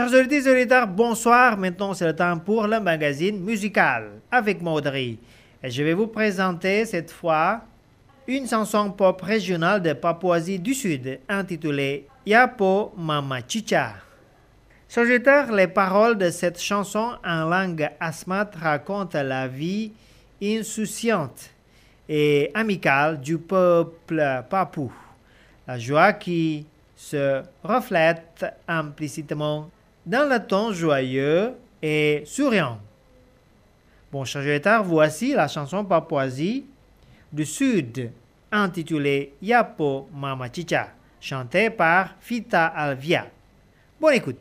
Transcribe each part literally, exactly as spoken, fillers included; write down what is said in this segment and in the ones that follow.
Chers auditeurs et auditeurs, bonsoir. Maintenant, c'est le temps pour le magazine musical avec Maudry. Et je vais vous présenter cette fois une chanson pop régionale de Papouasie du Sud intitulée Yapo Mama Chicha. Chers auditeurs, les paroles de cette chanson en langue asmat racontent la vie insouciante et amicale du peuple papou. La joie qui se reflète implicitement dans le ton joyeux et souriant. Bon, chers auditeurs, voici la chanson Papouasie du Sud intitulée Yapo Mama Chicha, chantée par Fita Alvia. Bonne écoute.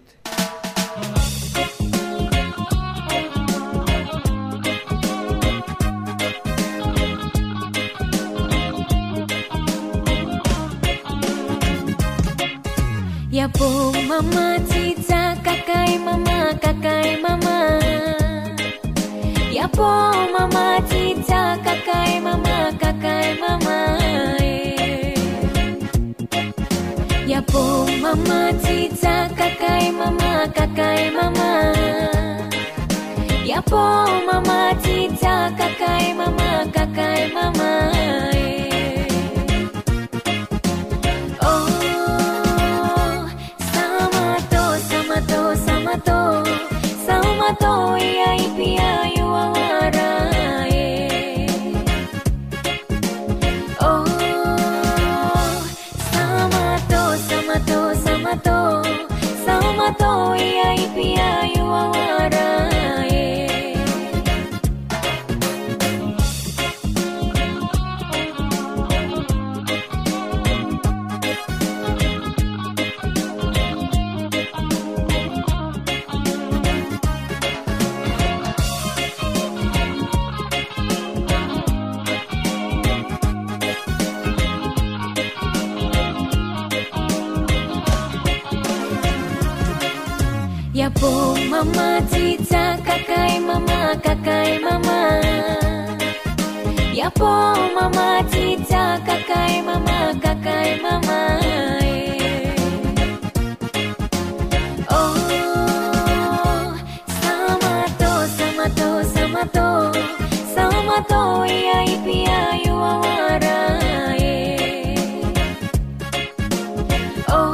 Yapo mama chicha kakai mama kakai mama Yapo mama chicha kakai mama kakai mama Yapo mama chicha kakai mama kakai mama Yapo mama chicha kakai mama kakai mama Samato, Samato, ia ipia yuawarae. Oh, Samato, Samato, Samato, Samato, ia ipia yuawarae. Yapo mama chicha kakai mama kakai mama Yapo mama chicha kakai mama kakai mama Oh Samato Samato Samato Samato ia ipia yuawarae Oh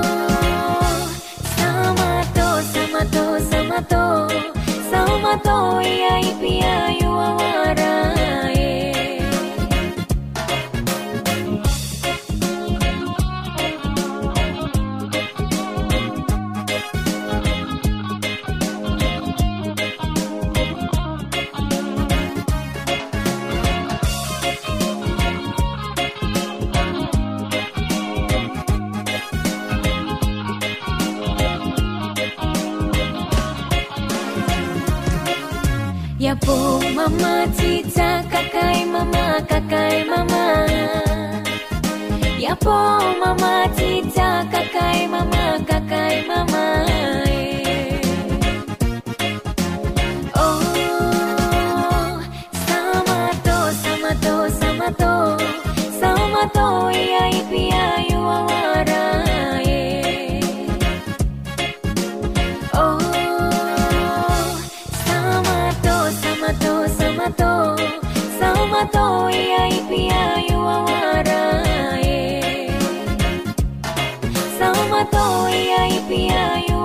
Samato, Samato, Samato, ia ipia yuawarae. Yapo mama chicha kakai mama kakai mama Yapo mama chicha kakai mama kakai mama Oh Samato Samato Samato Samato ia ipia yuawarae Oh Samato, Samato, Samato, ia ipia yuawarae Samato, ia ipia yuawarae